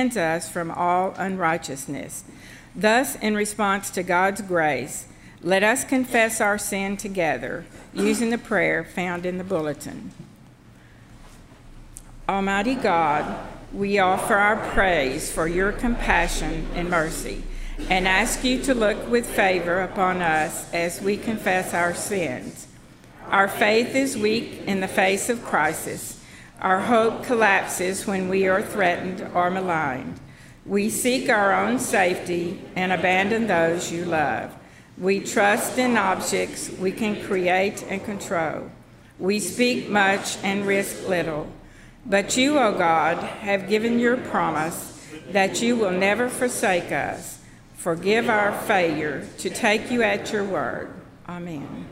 cleanse us from all unrighteousness. Thus, in response to God's grace, let us confess our sin together, using the prayer found in the bulletin. Almighty God, we offer our praise for your compassion and mercy, and ask you to look with favor upon us as we confess our sins. Our faith is weak in the face of crisis. Our hope collapses when we are threatened or maligned. We seek our own safety and abandon those you love. We trust in objects we can create and control. We speak much and risk little. But you, O God, have given your promise that you will never forsake us. Forgive our failure to take you at your word. Amen.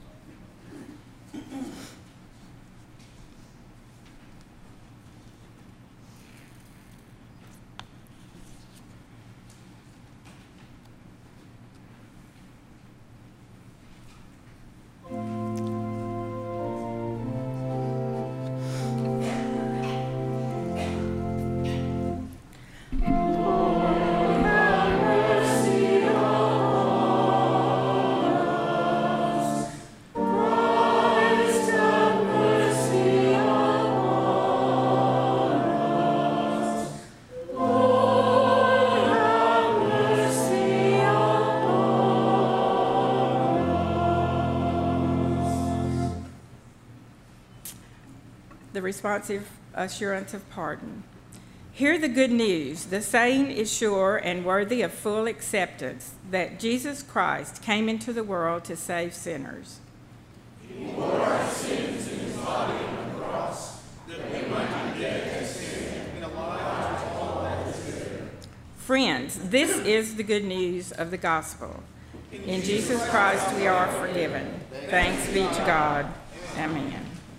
The responsive assurance of pardon. Hear the good news. The saying is sure and worthy of full acceptance that Jesus Christ came into the world to save sinners. He bore our sins in his body on the cross, that we might be dead to sin and alive to all that is good. Friends, this is the good news of the gospel. In Jesus Christ we are forgiven. Thanks be to God. Amen.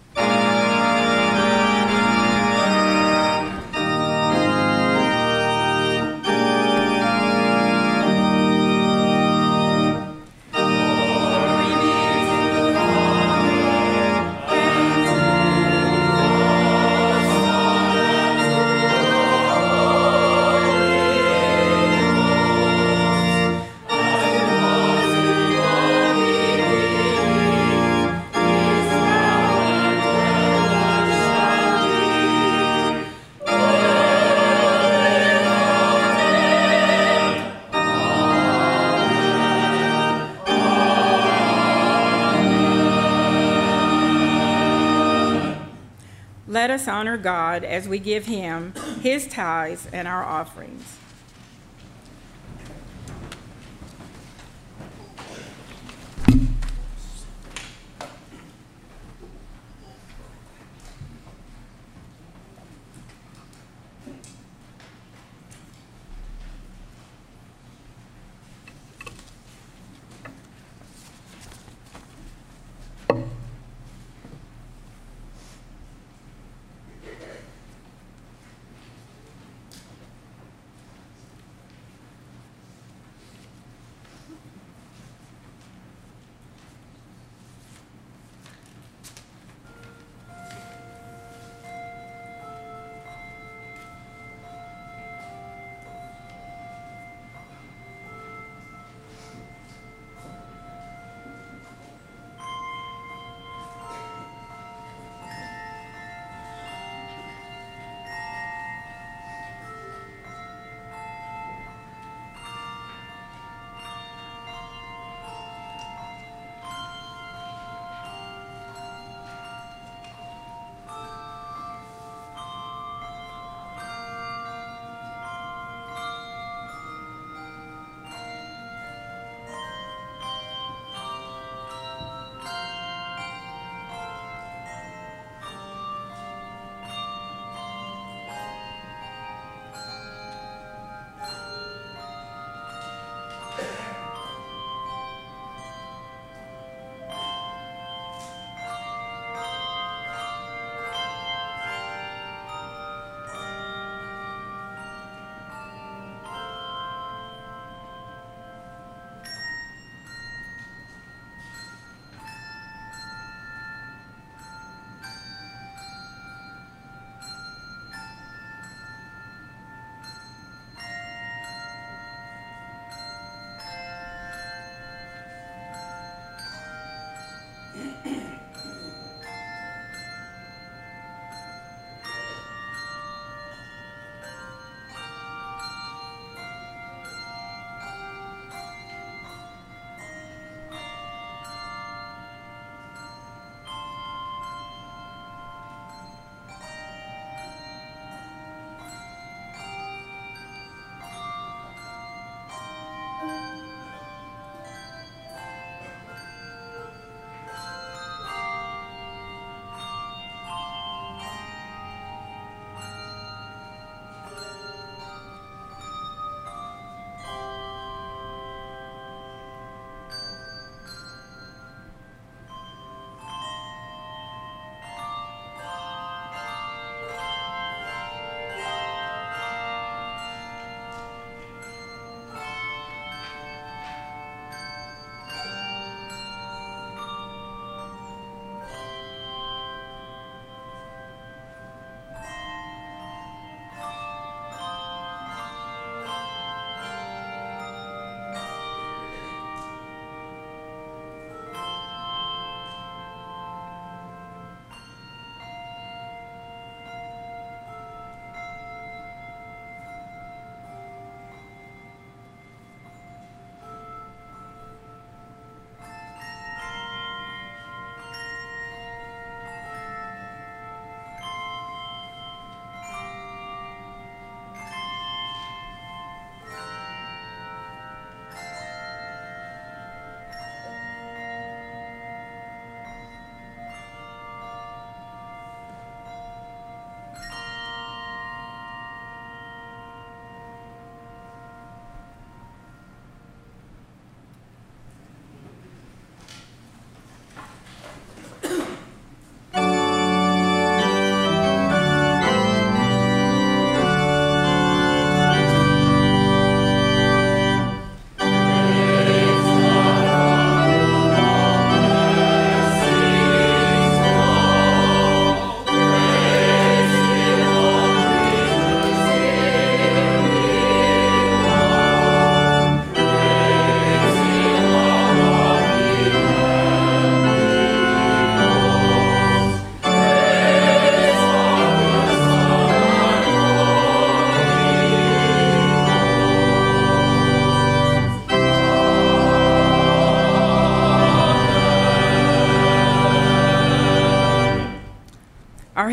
Let us honor God as we give him his tithes and our offerings.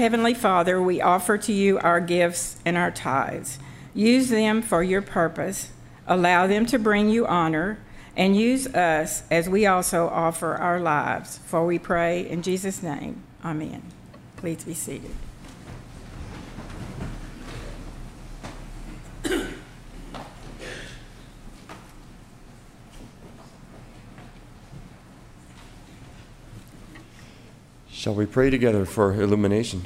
Heavenly Father, we offer to you our gifts and our tithes. Use them for your purpose. Allow them to bring you honor, and use us as we also offer our lives. For we pray in Jesus' name. Amen. Please be seated. Shall we pray together for illumination?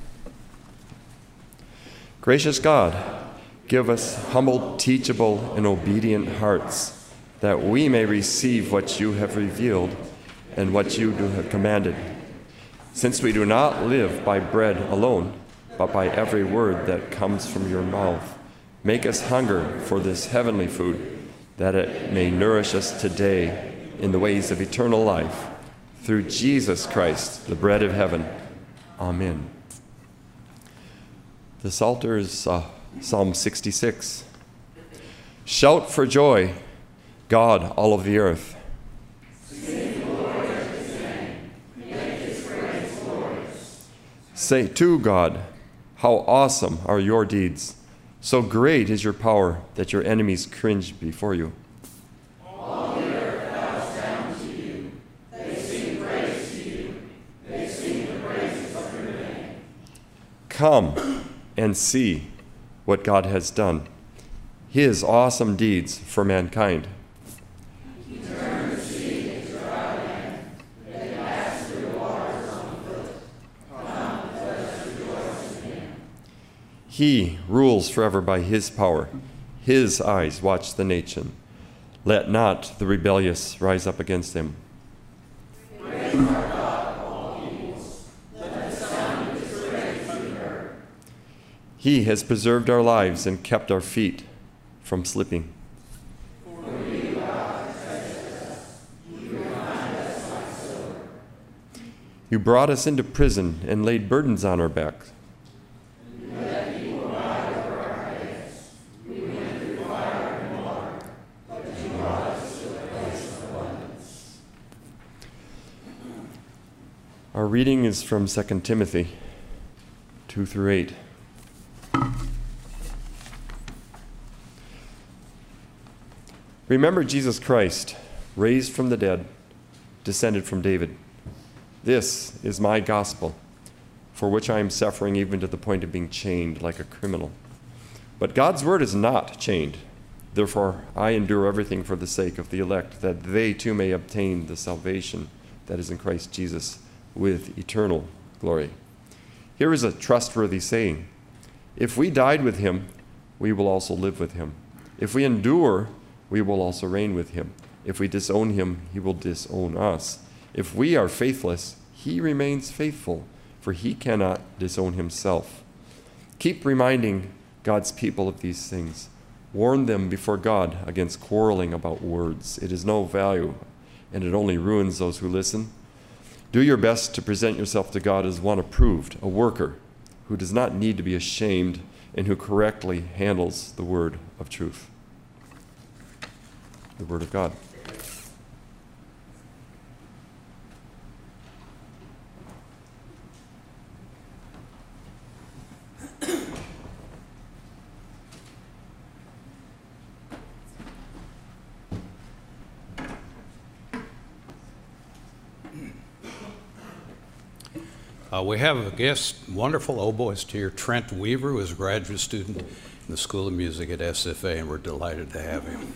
Gracious God, give us humble, teachable, and obedient hearts, that we may receive what you have revealed and what you have commanded. Since we do not live by bread alone, but by every word that comes from your mouth, make us hunger for this heavenly food, that it may nourish us today in the ways of eternal life. Through Jesus Christ, the bread of heaven. Amen. The Psalter is Psalm 66. Shout for joy, God, all of the earth. Sing glory to his name. Make his praise glorious. Say to God, how awesome are your deeds. So great is your power that your enemies cringe before you. All the earth bows down to you. They sing praise to you. They sing the praises of your name. Come and see what God has done, his awesome deeds for mankind. He turned the sea into dry land. They passed through waters on foot. Come, let us rejoice in him. He rules forever by his power. His eyes watch the nation. Let not the rebellious rise up against him. Praise our God, all peoples. Let the sound of his praise be heard. He has preserved our lives and kept our feet from slipping. For you, God, protected us. You refined us like silver. You brought us into prison and laid burdens on our backs. You let people ride over our heads. We went through fire and water, but you brought us to a place of abundance. Our reading is from 2 Timothy 2-8. Remember Jesus Christ, raised from the dead, descended from David. This is my gospel, for which I am suffering even to the point of being chained like a criminal. But God's word is not chained. Therefore, I endure everything for the sake of the elect, that they too may obtain the salvation that is in Christ Jesus with eternal glory. Here is a trustworthy saying: if we died with him, we will also live with him. If we endure, we will also reign with him. If we disown him, he will disown us. If we are faithless, he remains faithful, for he cannot disown himself. Keep reminding God's people of these things. Warn them before God against quarreling about words. It is no value, and it only ruins those who listen. Do your best to present yourself to God as one approved, a worker who does not need to be ashamed and who correctly handles the word of truth. The word of God. We have a guest, wonderful oboist here, Trent Weaver, who is a graduate student in the School of Music at SFA, and we're delighted to have him.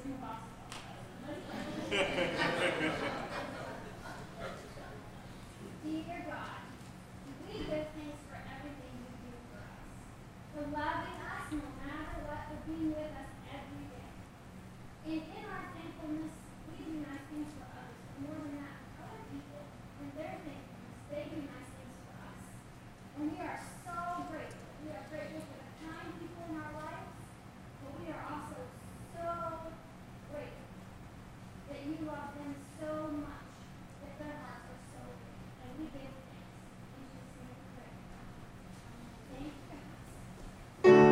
Dear God, we give thanks for everything you do for us, for loving us no matter what, for being with us every day. And in our thankfulness, we do nice things for others, but more than that, other people, in their thankfulness, they do nice things for us. And we are so grateful. We are grateful for the kind people in our lives, but we are also so grateful that you love them so much, that their hearts are so big. And we give thanks. In Jesus' name we pray. Thank you.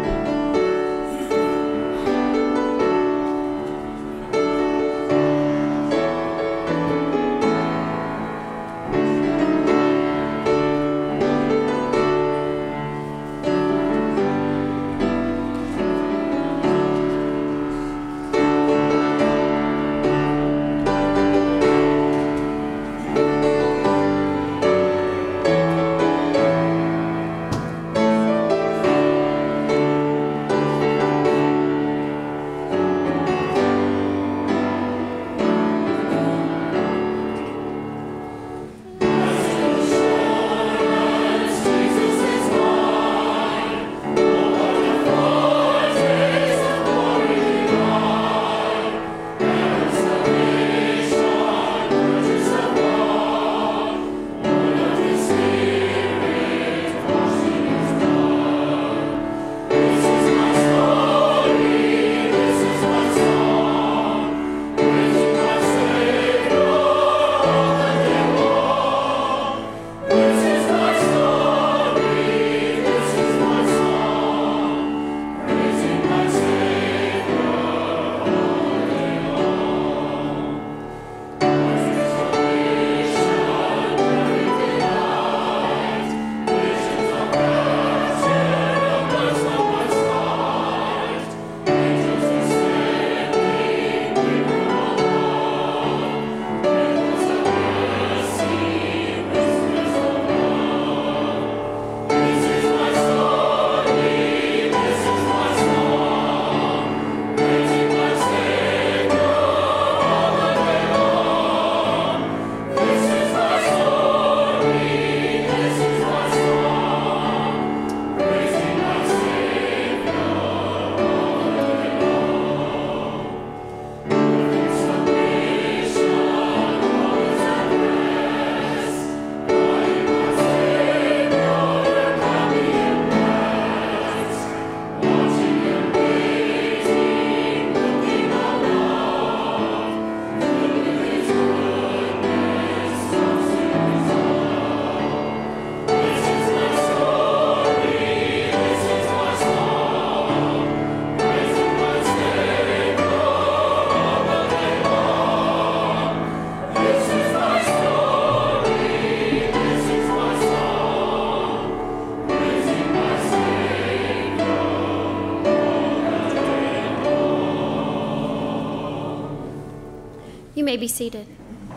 You may be seated.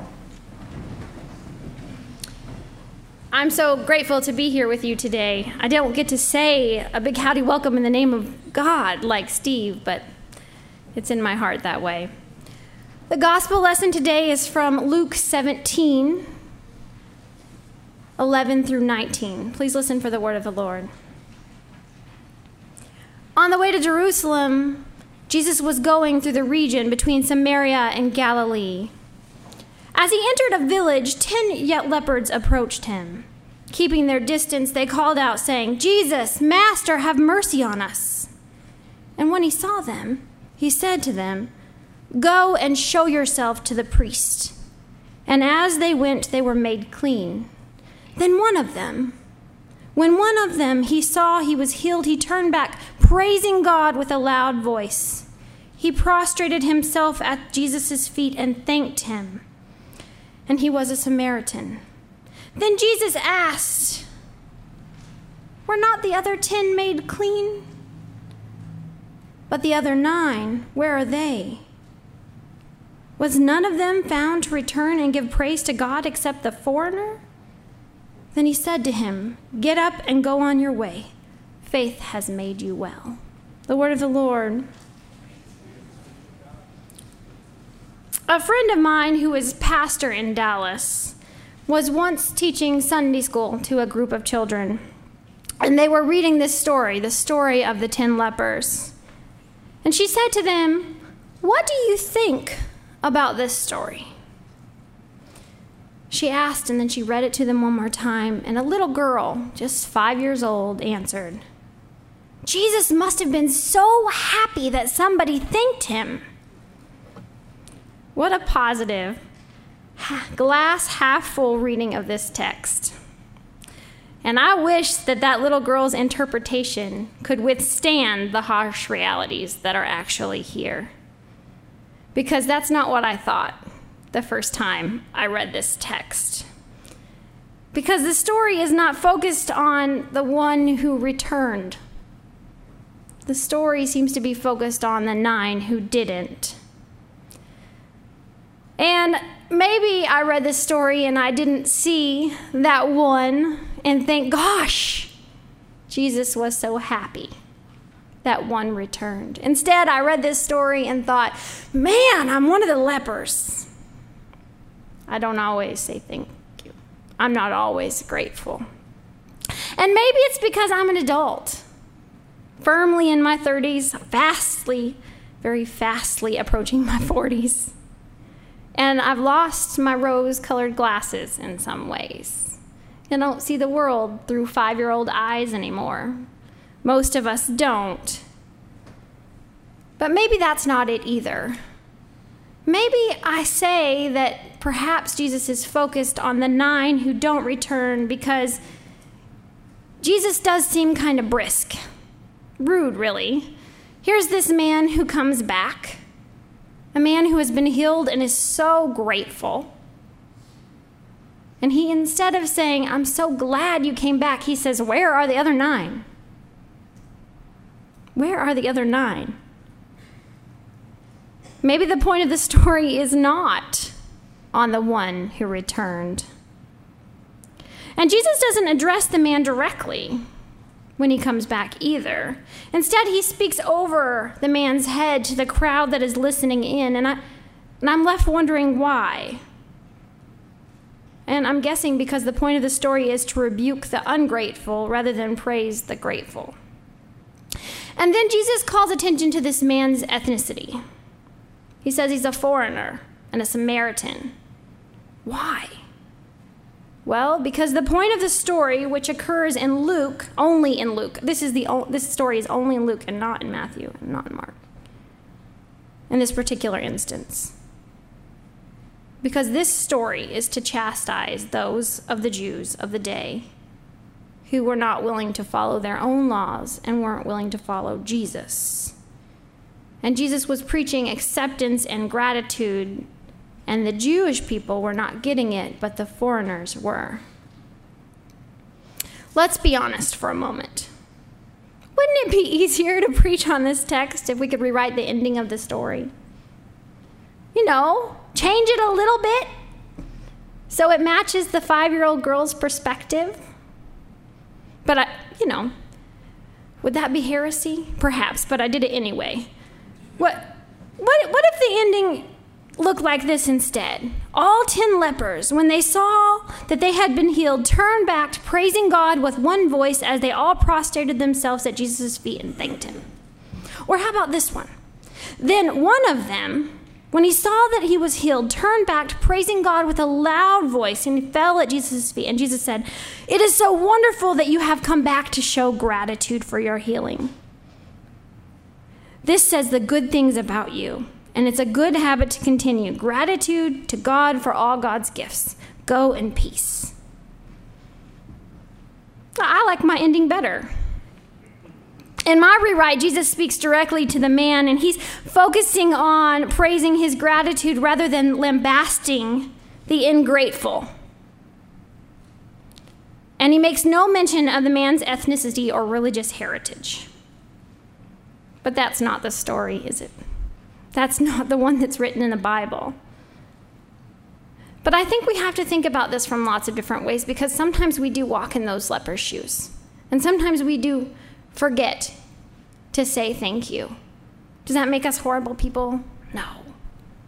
I'm so grateful to be here with you today. I don't get to say a big howdy welcome in the name of God like Steve, but it's in my heart that way. The gospel lesson today is from Luke 17, 11 through 19. Please listen for the word of the Lord. On the way to Jerusalem, Jesus was going through the region between Samaria and Galilee. As he entered a village, 10 yet leopards approached him. Keeping their distance, they called out, saying, "Jesus, Master, have mercy on us." And when he saw them, he said to them, "Go and show yourself to the priest." And as they went, they were made clean. Then when one of them he saw he was healed, he turned back, praising God with a loud voice. He prostrated himself at Jesus' feet and thanked him. And he was a Samaritan. Then Jesus asked, "Were not the other 10 made clean? But the other 9, where are they? Was none of them found to return and give praise to God except the foreigner?" Then he said to him, "Get up and go on your way. Faith has made you well." The word of the Lord. A friend of mine who is pastor in Dallas was once teaching Sunday school to a group of children. And they were reading this story, the story of the 10 lepers. And she said to them, "What do you think about this story?" She asked, and then she read it to them one more time, and a little girl, just 5 years old, answered, "Jesus must have been so happy that somebody thanked him." What a positive, glass half full reading of this text. And I wish that that little girl's interpretation could withstand the harsh realities that are actually here. Because that's not what I thought the first time I read this text. Because the story is not focused on the one who returned. The story seems to be focused on the 9 who didn't. And maybe I read this story and I didn't see that one and think, gosh, Jesus was so happy that one returned. Instead, I read this story and thought, man, I'm one of the lepers. I don't always say thank you. I'm not always grateful. And maybe it's because I'm an adult, firmly in my 30s, very fastly approaching my 40s. And I've lost my rose-colored glasses in some ways. I don't see the world through 5-year-old eyes anymore. Most of us don't. But maybe that's not it either. Maybe I say that perhaps Jesus is focused on the 9 who don't return because Jesus does seem kind of brisk. Rude, really. Here's this man who comes back, a man who has been healed and is so grateful. And he, instead of saying, "I'm so glad you came back," he says, "Where are the other 9? Where are the other 9? Maybe the point of the story is not on the one who returned. And Jesus doesn't address the man directly when he comes back either. Instead, he speaks over the man's head to the crowd that is listening in, and I'm left wondering why. And I'm guessing because the point of the story is to rebuke the ungrateful rather than praise the grateful. And then Jesus calls attention to this man's ethnicity. He says he's a foreigner and a Samaritan. Why? Well, because the point of the story, which occurs in Luke, only in Luke, this story is only in Luke and not in Matthew and not in Mark, in this particular instance. Because this story is to chastise those of the Jews of the day who were not willing to follow their own laws and weren't willing to follow Jesus. And Jesus was preaching acceptance and gratitude, and the Jewish people were not getting it, but the foreigners were. Let's be honest for a moment. Wouldn't it be easier to preach on this text if we could rewrite the ending of the story? Change it a little bit so it matches the 5-year-old girl's perspective? But, would that be heresy? Perhaps, but I did it anyway. What if the ending looked like this instead? All 10 lepers, when they saw that they had been healed, turned back, praising God with one voice as they all prostrated themselves at Jesus' feet and thanked him. Or how about this one? Then one of them, when he saw that he was healed, turned back, praising God with a loud voice, and he fell at Jesus' feet. And Jesus said, "It is so wonderful that you have come back to show gratitude for your healing. This says the good things about you, and it's a good habit to continue. Gratitude to God for all God's gifts. Go in peace." I like my ending better. In my rewrite, Jesus speaks directly to the man, and he's focusing on praising his gratitude rather than lambasting the ingrateful. And he makes no mention of the man's ethnicity or religious heritage. But that's not the story, is it? That's not the one that's written in the Bible. But I think we have to think about this from lots of different ways, because sometimes we do walk in those lepers' shoes. And sometimes we do forget to say thank you. Does that make us horrible people? No.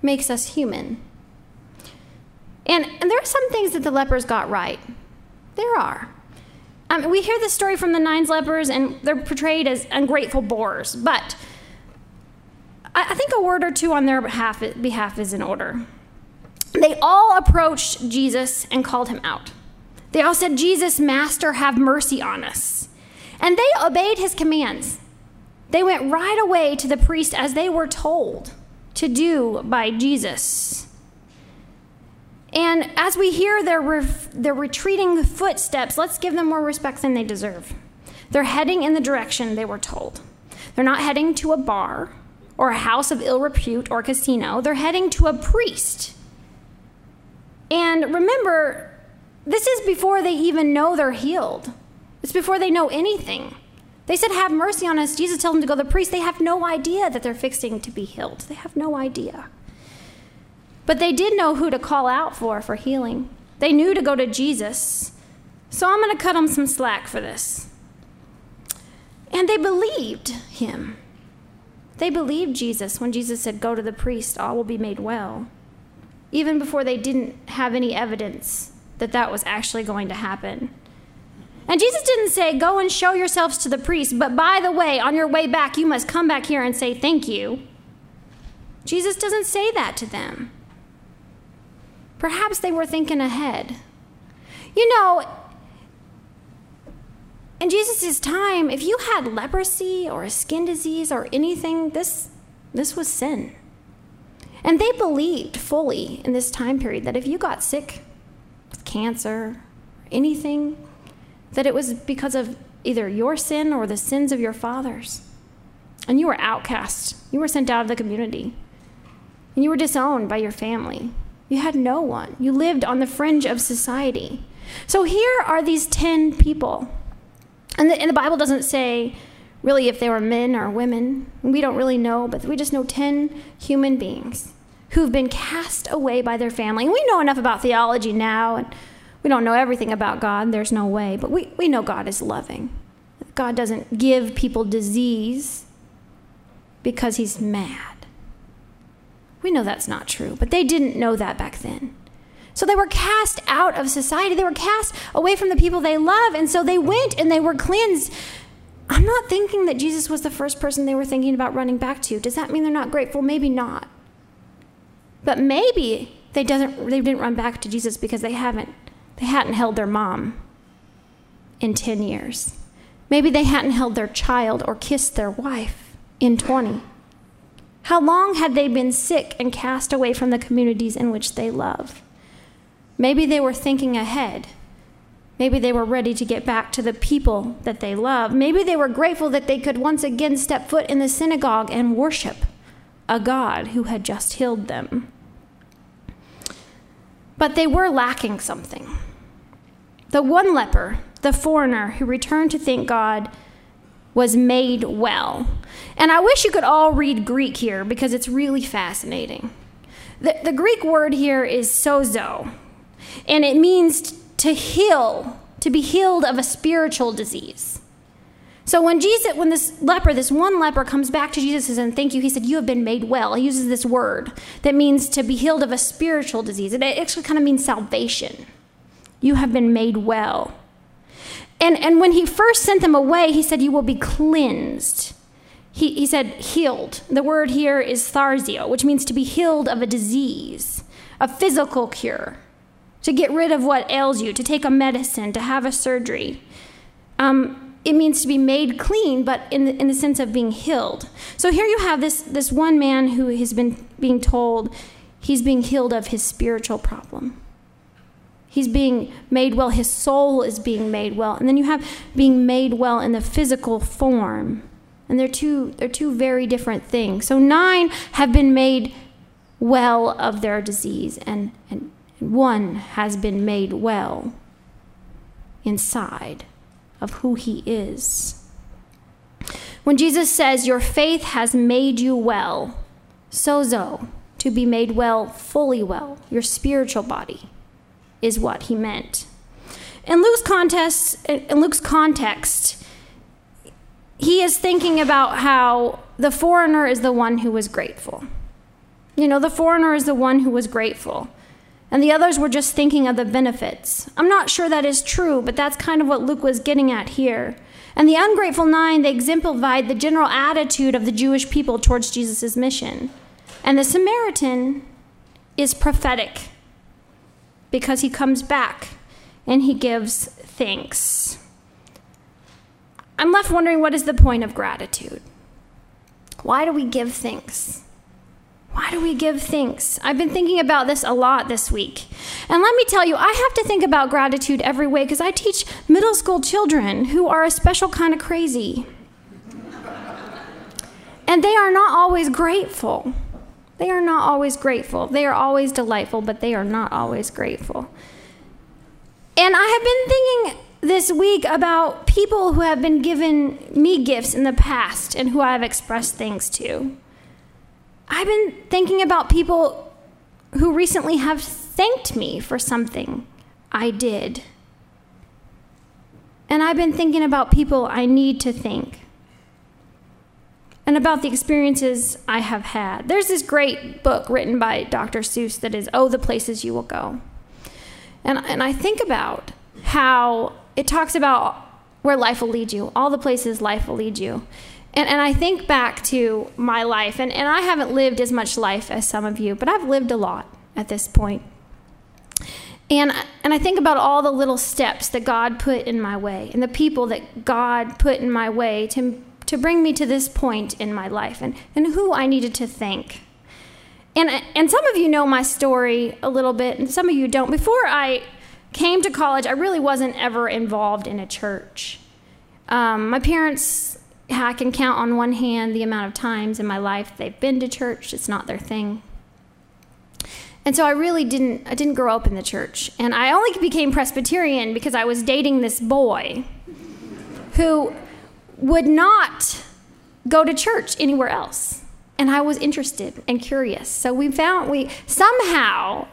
makes us human. And there are some things that the lepers got right. There are. We hear the story from the 9 lepers, and they're portrayed as ungrateful boors. But I think a word or two on their behalf is in order. They all approached Jesus and called him out. They all said, "Jesus, Master, have mercy on us." And they obeyed his commands. They went right away to the priest as they were told to do by Jesus. And as we hear their retreating footsteps, let's give them more respect than they deserve. They're heading in the direction they were told. They're not heading to a bar or a house of ill repute or a casino. They're heading to a priest. And remember, this is before they even know they're healed. It's before they know anything. They said, "Have mercy on us." Jesus told them to go to the priest. They have no idea that they're fixing to be healed. They have no idea. But they did know who to call out for healing. They knew to go to Jesus. So I'm going to cut them some slack for this. And they believed him. They believed Jesus when Jesus said, "Go to the priest, all will be made well." Even before they didn't have any evidence that that was actually going to happen. And Jesus didn't say, "Go and show yourselves to the priest, but by the way, on your way back, you must come back here and say thank you." Jesus doesn't say that to them. Perhaps they were thinking ahead. You know, in Jesus' time, if you had leprosy or a skin disease or anything, this was sin. And they believed fully in this time period that if you got sick with cancer, or anything, that it was because of either your sin or the sins of your fathers. And you were outcast. You were sent out of the community. And you were disowned by your family. You had no one. You lived on the fringe of society. So here are these 10 people. And the Bible doesn't say really if they were men or women. We don't really know, but we just know 10 human beings who've been cast away by their family. And we know enough about theology now, and we don't know everything about God. There's no way. But we know God is loving. God doesn't give people disease because he's mad. We know that's not true, but they didn't know that back then. So they were cast out of society. They were cast away from the people they love, and so they went and they were cleansed. I'm not thinking that Jesus was the first person they were thinking about running back to. Does that mean they're not grateful? Maybe not. But maybe they didn't run back to Jesus because they hadn't held their mom in 10 years. Maybe they hadn't held their child or kissed their wife in 20. How long had they been sick and cast away from the communities in which they love? Maybe they were thinking ahead. Maybe they were ready to get back to the people that they love. Maybe they were grateful that they could once again step foot in the synagogue and worship a God who had just healed them. But they were lacking something. The one leper, the foreigner who returned to thank God, was made well. And I wish you could all read Greek here because it's really fascinating. The Greek word here is sozo, and it means to heal, to be healed of a spiritual disease. So when this one leper comes back to Jesus and thank you, he said, "You have been made well." He uses this word that means to be healed of a spiritual disease. It actually kind of means salvation. You have been made well. And when he first sent them away, he said, "You will be cleansed." He said healed. The word here is tharsio, which means to be healed of a disease, a physical cure, to get rid of what ails you, to take a medicine, to have a surgery. It means to be made clean, but in the sense of being healed. So here you have this one man who has been being told he's being healed of his spiritual problem. He's being made well. His soul is being made well. And then you have being made well in the physical form. And they're two very different things. So 9 have been made well of their disease, and one has been made well inside of who he is. When Jesus says, "Your faith has made you well," sozo, to be made well, fully well, your spiritual body, is what he meant. In Luke's context, he is thinking about how the foreigner is the one who was grateful. The foreigner is the one who was grateful, and the others were just thinking of the benefits. I'm not sure that is true, but that's kind of what Luke was getting at here. And the ungrateful 9, they exemplified the general attitude of the Jewish people towards Jesus' mission. And the Samaritan is prophetic because he comes back and he gives thanks. I'm left wondering, what is the point of gratitude? Why do we give thanks? Why do we give thanks? I've been thinking about this a lot this week. And let me tell you, I have to think about gratitude every way because I teach middle school children who are a special kind of crazy. And they are not always grateful. They are not always grateful. They are always delightful, but they are not always grateful. And I have been thinking this week about people who have been given me gifts in the past and who I have expressed thanks to. I've been thinking about people who recently have thanked me for something I did. And I've been thinking about people I need to thank and about the experiences I have had. There's this great book written by Dr. Seuss that is, Oh, the Places You Will Go. And I think about how it talks about where life will lead you, all the places life will lead you. And I think back to my life, and I haven't lived as much life as some of you, but I've lived a lot at this point. And I think about all the little steps that God put in my way and the people that God put in my way to bring me to this point in my life and who I needed to thank. And some of you know my story a little bit, and some of you don't. Before I came to college, I really wasn't ever involved in a church. My parents, I can count on one hand the amount of times in my life they've been to church. It's not their thing. And so I didn't grow up in the church. And I only became Presbyterian because I was dating this boy who would not go to church anywhere else. And I was interested and curious. So we somehow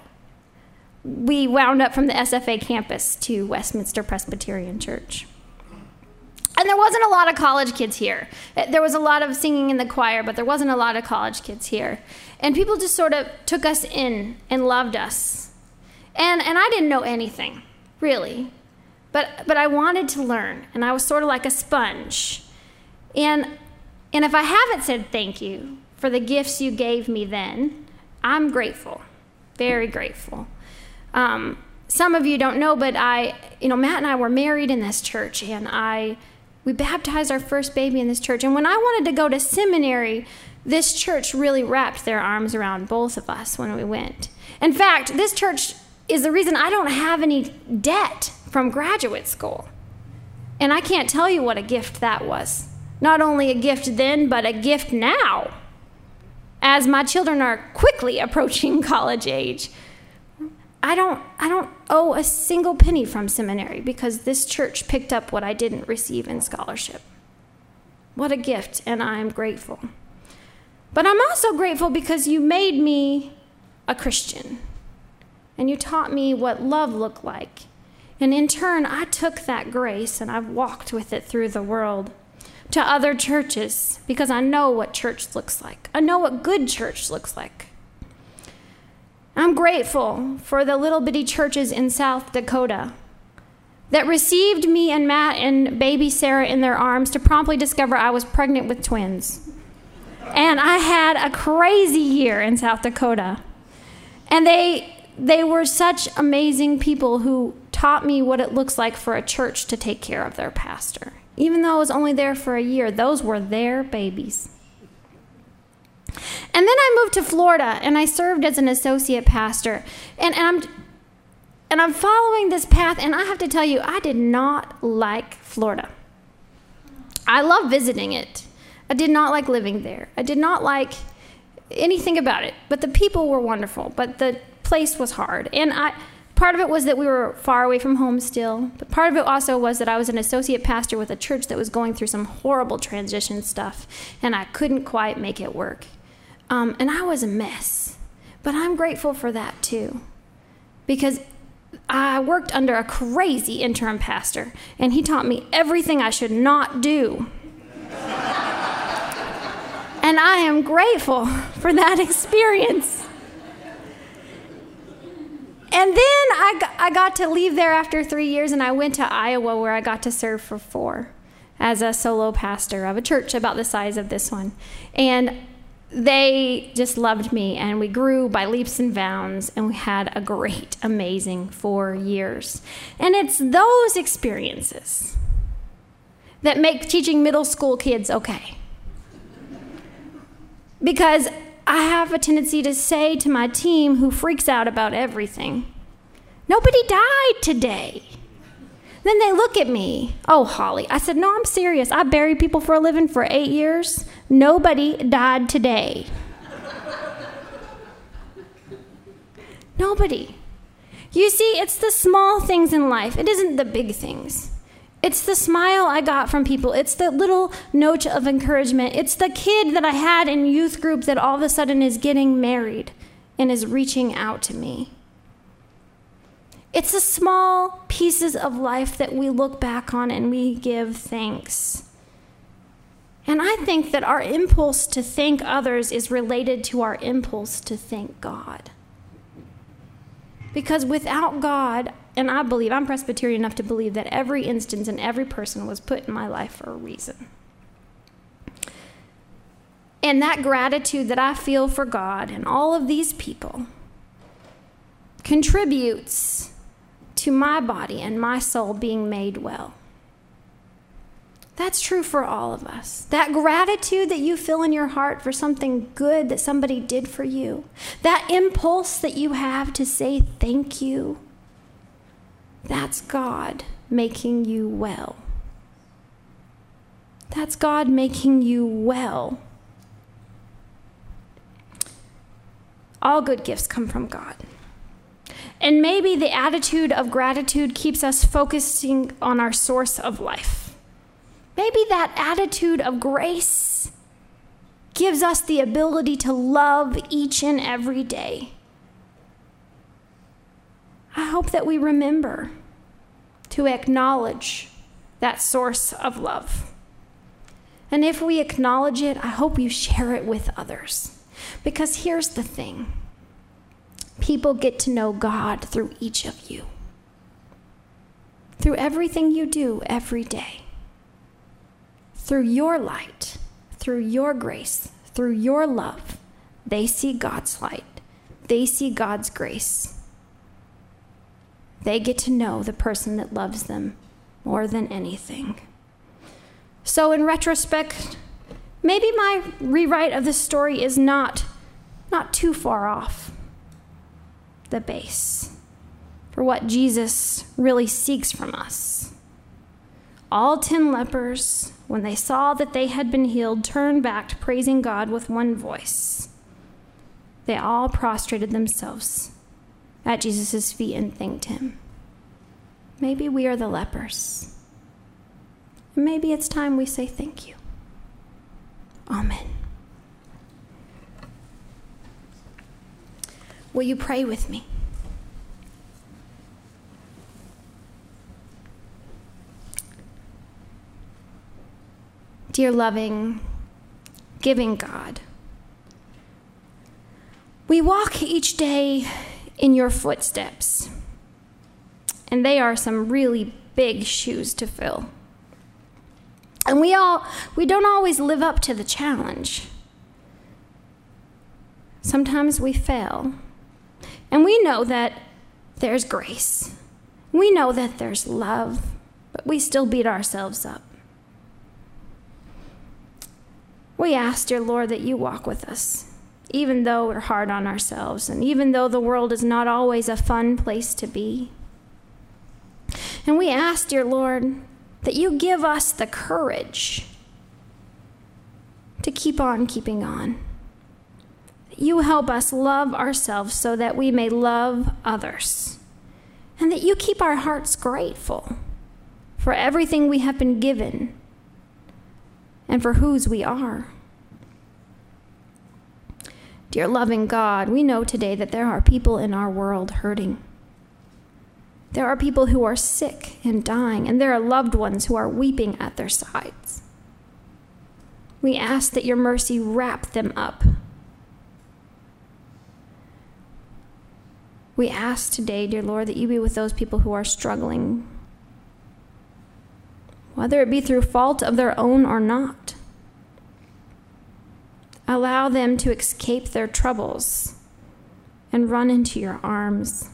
wound up from the SFA campus to Westminster Presbyterian Church. And there wasn't a lot of college kids here. There was a lot of singing in the choir, but there wasn't a lot of college kids here. And people just sort of took us in and loved us. And I didn't know anything, really. But I wanted to learn, and I was sort of like a sponge. And if I haven't said thank you for the gifts you gave me then, I'm grateful, very grateful. Some of you don't know, but Matt and I were married in this church, and we baptized our first baby in this church. And when I wanted to go to seminary, this church really wrapped their arms around both of us when we went. In fact, this church is the reason I don't have any debt from graduate school. And I can't tell you what a gift that was. Not only a gift then, but a gift now, as my children are quickly approaching college age. I don't owe a single penny from seminary because this church picked up what I didn't receive in scholarship. What a gift, and I'm grateful. But I'm also grateful because you made me a Christian, and you taught me what love looked like. And in turn, I took that grace and I've walked with it through the world to other churches because I know what church looks like. I know what good church looks like. I'm grateful for the little bitty churches in South Dakota that received me and Matt and baby Sarah in their arms to promptly discover I was pregnant with twins. And I had a crazy year in South Dakota. And they were such amazing people who taught me what it looks like for a church to take care of their pastor. Even though I was only there for a year, those were their babies. And then I moved to Florida, and I served as an associate pastor. And I'm following this path, and I have to tell you, I did not like Florida. I love visiting it. I did not like living there. I did not like anything about it. But the people were wonderful, but the place was hard. And part of it was that we were far away from home still, but part of it also was that I was an associate pastor with a church that was going through some horrible transition stuff, and I couldn't quite make it work. And I was a mess. But I'm grateful for that too, because I worked under a crazy interim pastor, and he taught me everything I should not do. And I am grateful for that experience. And then I got to leave there after 3 years, and I went to Iowa, where I got to serve for 4 as a solo pastor of a church about the size of this one. And they just loved me, and we grew by leaps and bounds, and we had a great, amazing 4 years. And it's those experiences that make teaching middle school kids okay. Because I have a tendency to say to my team, who freaks out about everything, "Nobody died today." Then they look at me, "Oh, Holly." I said, "No, I'm serious. I buried people for a living for 8 years. Nobody died today." Nobody. You see, it's the small things in life. It isn't the big things. It's the smile I got from people. It's the little note of encouragement. It's the kid that I had in youth group that all of a sudden is getting married and is reaching out to me. It's the small pieces of life that we look back on and we give thanks. And I think that our impulse to thank others is related to our impulse to thank God. Because without God, and I believe, I'm Presbyterian enough to believe that every instance and every person was put in my life for a reason. And that gratitude that I feel for God and all of these people contributes to my body and my soul being made well. That's true for all of us. That gratitude that you feel in your heart for something good that somebody did for you, that impulse that you have to say thank you, that's God making you well. That's God making you well. All good gifts come from God. And maybe the attitude of gratitude keeps us focusing on our source of life. Maybe that attitude of grace gives us the ability to love each and every day. I hope that we remember to acknowledge that source of love. And if we acknowledge it, I hope you share it with others. Because here's the thing. People get to know God through each of you. Through everything you do every day. Through your light, through your grace, through your love, they see God's light. They see God's grace. They get to know the person that loves them more than anything. So in retrospect, maybe my rewrite of the story is not too far off the base for what Jesus really seeks from us. All 10 lepers, when they saw that they had been healed, turned back, praising God with one voice. They all prostrated themselves at Jesus' feet and thanked him. Maybe we are the lepers. Maybe it's time we say thank you. Amen. Will you pray with me? Dear loving, giving God, we walk each day in your footsteps, and they are some really big shoes to fill. And we don't always live up to the challenge. Sometimes we fail, and we know that there's grace. We know that there's love, but we still beat ourselves up. We ask, dear Lord, that you walk with us, even though we're hard on ourselves, and even though the world is not always a fun place to be. And we ask, dear Lord, that you give us the courage to keep on keeping on. That you help us love ourselves so that we may love others. And that you keep our hearts grateful for everything we have been given and for whose we are. Dear loving God, we know today that there are people in our world hurting. There are people who are sick and dying, and there are loved ones who are weeping at their sides. We ask that your mercy wrap them up. We ask today, dear Lord, that you be with those people who are struggling, whether it be through fault of their own or not. Allow them to escape their troubles and run into your arms.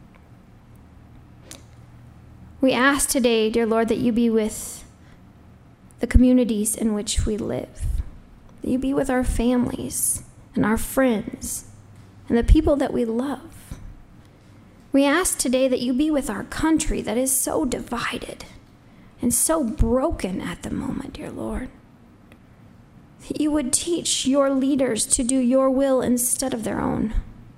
We ask today, dear Lord, that you be with the communities in which we live, that you be with our families and our friends and the people that we love. We ask today that you be with our country that is so divided and so broken at the moment, dear Lord. That you would teach your leaders to do your will instead of their own.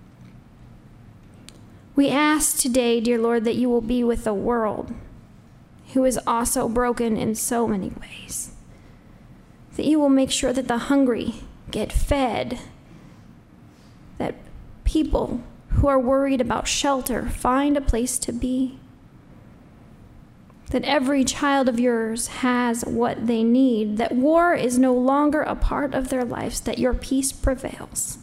We ask today, dear Lord, that you will be with the world, who is also broken in so many ways. That you will make sure that the hungry get fed, that people who are worried about shelter find a place to be, that every child of yours has what they need, that war is no longer a part of their lives, that your peace prevails.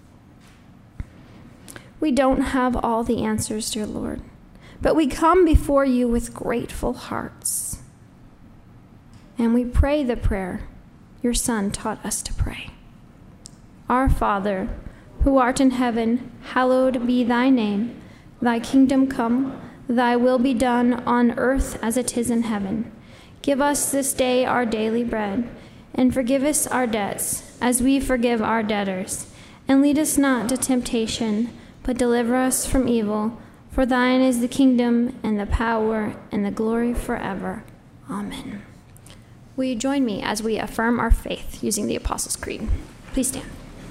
We don't have all the answers, dear Lord, but we come before you with grateful hearts. And we pray the prayer your Son taught us to pray. Our Father, who art in heaven, hallowed be thy name. Thy kingdom come, thy will be done on earth as it is in heaven. Give us this day our daily bread, and forgive us our debts, as we forgive our debtors. And lead us not to temptation, but deliver us from evil. For thine is the kingdom, and the power, and the glory forever. Amen. Will you join me as we affirm our faith using the Apostles' Creed? Please stand.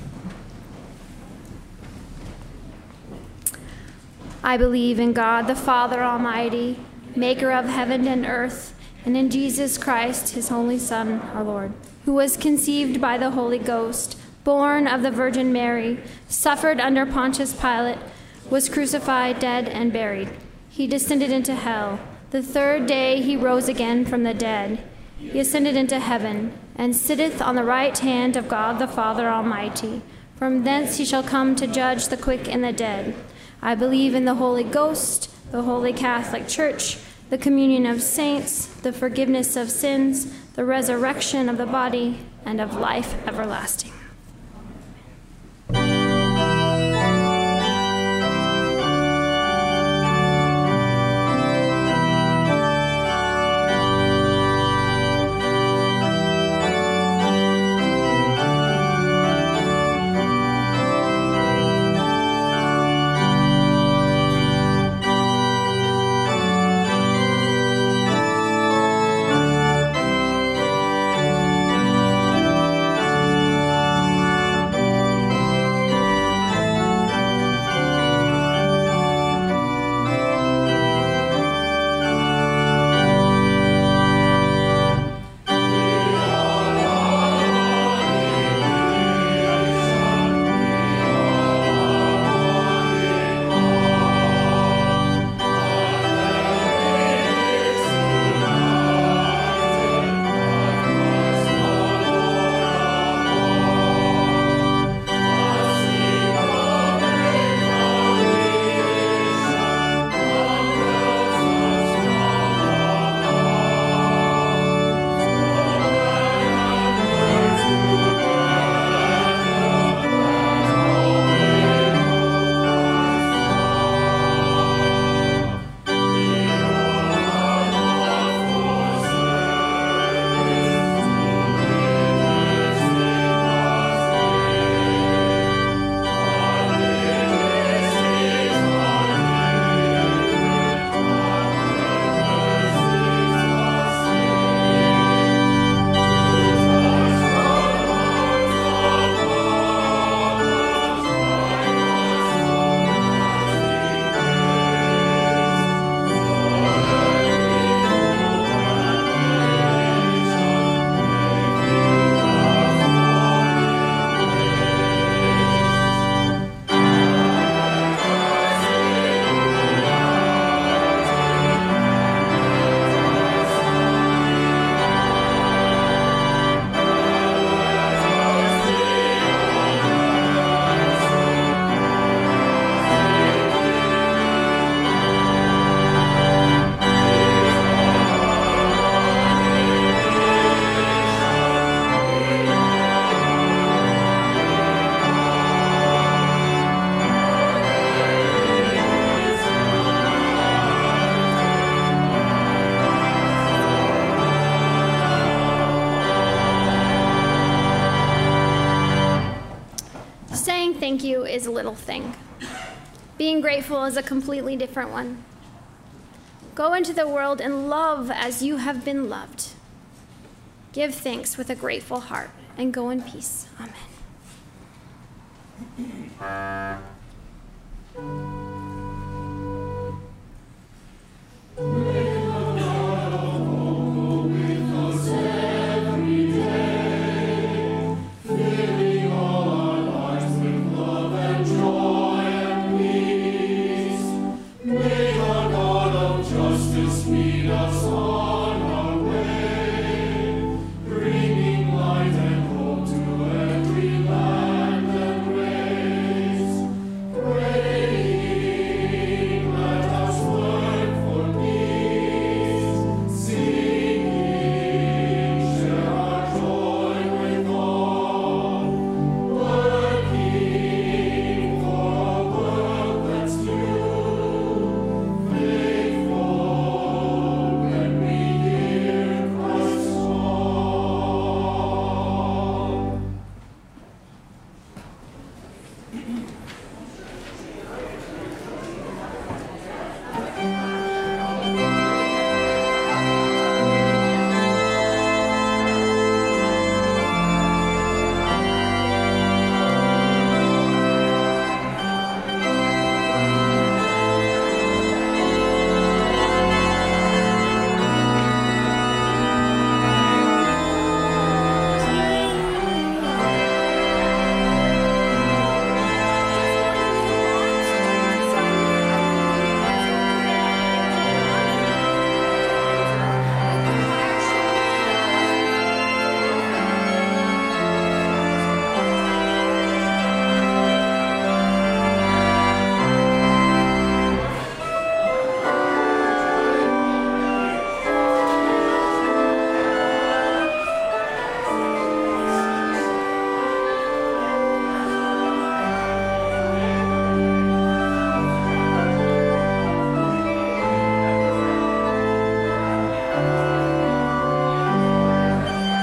I believe in God, the Father Almighty, maker of heaven and earth, and in Jesus Christ, his only Son, our Lord, who was conceived by the Holy Ghost, born of the Virgin Mary, suffered under Pontius Pilate, was crucified, dead, and buried. He descended into hell. The third day he rose again from the dead. He ascended into heaven, and sitteth on the right hand of God the Father Almighty. From thence he shall come to judge the quick and the dead. I believe in the Holy Ghost, the Holy Catholic Church, the communion of saints, the forgiveness of sins, the resurrection of the body, and of life everlasting. Saying thank you is a little thing. Being grateful is a completely different one. Go into the world and love as you have been loved. Give thanks with a grateful heart and go in peace. Amen.